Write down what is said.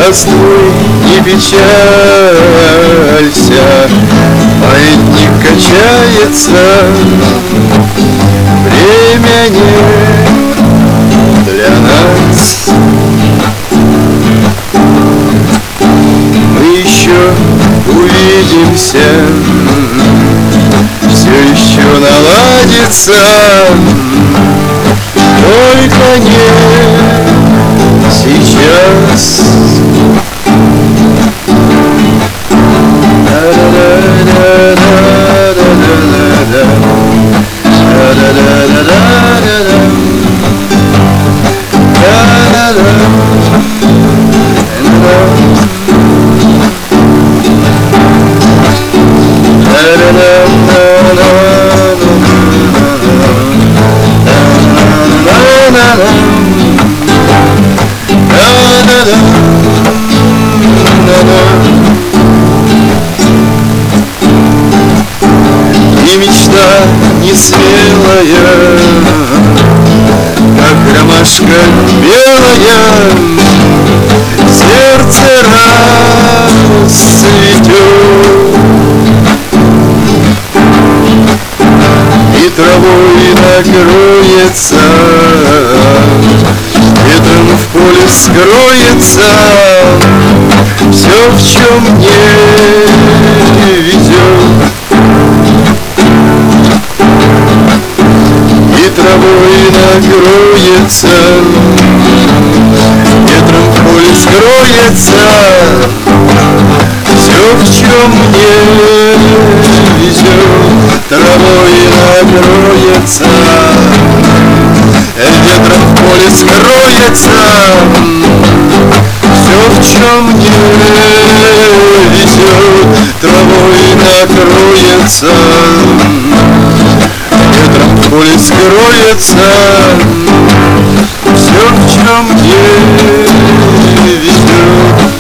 Здравствуй, не печалься, маятник качается, время не для нас. Мы еще увидимся, все еще наладится, только не сейчас. И мечта не смелая, как ромашка белая, сердце расцветет, и травой накроется, ветром в поле скроется все, в чем не везет. И травой накроется, ветром в поле скроется все, в чем не везет. Травой накроется, ветром в поле скроется все, в чем не везет. Травой накроется, ветром в поле скроется все, в чем не везет.